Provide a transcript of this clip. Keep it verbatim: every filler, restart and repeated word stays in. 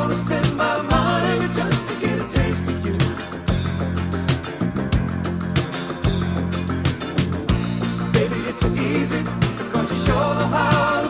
wanna spend my money just to get a taste of you. Baby, it's easy, cause you sure know how